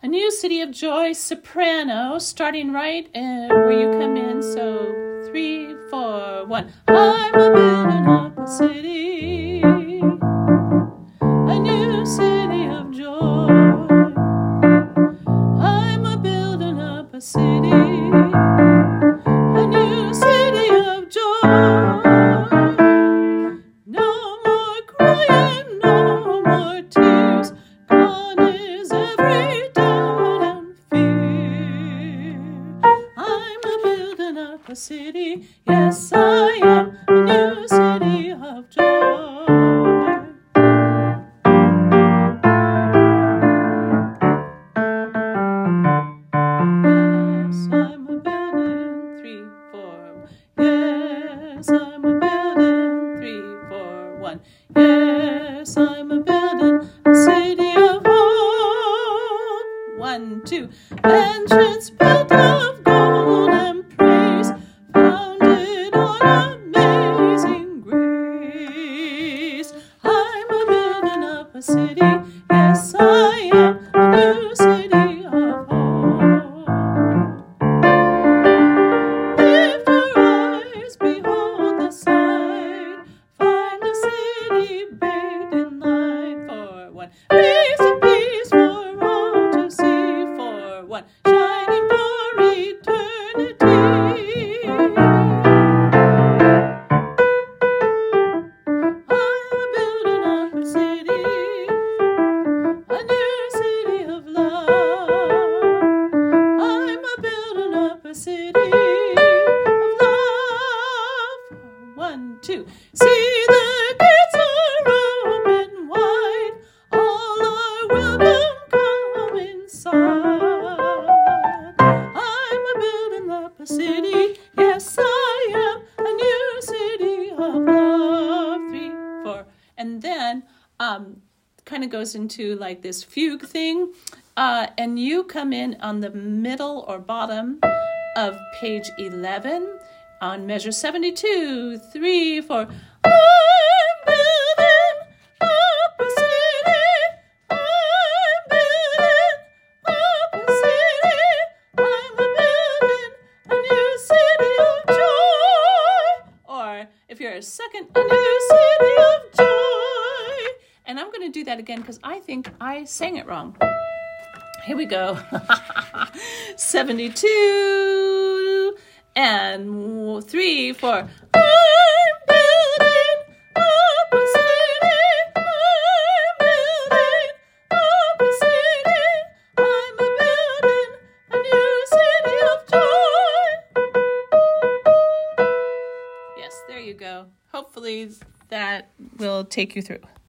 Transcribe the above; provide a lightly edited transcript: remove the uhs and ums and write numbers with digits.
A new city of joy, soprano, starting right where you come in. So 3, 4, 1. I'm a building up a city, a new city of joy. I'm a building up a city, a new city of joy. No more crying, no more tears. Gone is every doubt and fear. I'm a building up a city. Yes, I am a new city of joy. Yes, I'm a building 3, 4. Yes, I'm a building 3, 4, 1. Yes, I'm a building a city of hope. 1, 2. Entrance built of gold and praise, founded on amazing grace. I'm a building up a city. Yes, I am a new city of hope. Lift your eyes, behold the sight. Find the city bathed in light. 4, 1. Raise a peace for all to see. 4, 1. Shining for eternity. I'm a building up a city, a new city of love. I'm a building up a city of love. 1, 2. See, the gates are open wide. All are welcome, come inside. I'm a building up a city. Yes, I am a new city of love. 3, 4. And then kind of goes into like this fugue thing. And you come in on the middle or bottom of page 11 on measure 72. 3, 4. I'm building up a city. I'm building up a city. I'm a building a new city of joy. Or if you're a second, a new city of joy. And I'm going to do that again because I think I sang it wrong. Here we go. 72 and 3, 4. I'm building up a city. I'm building up a city. I'm a building a new city of joy. Yes, there you go. Hopefully that will take you through.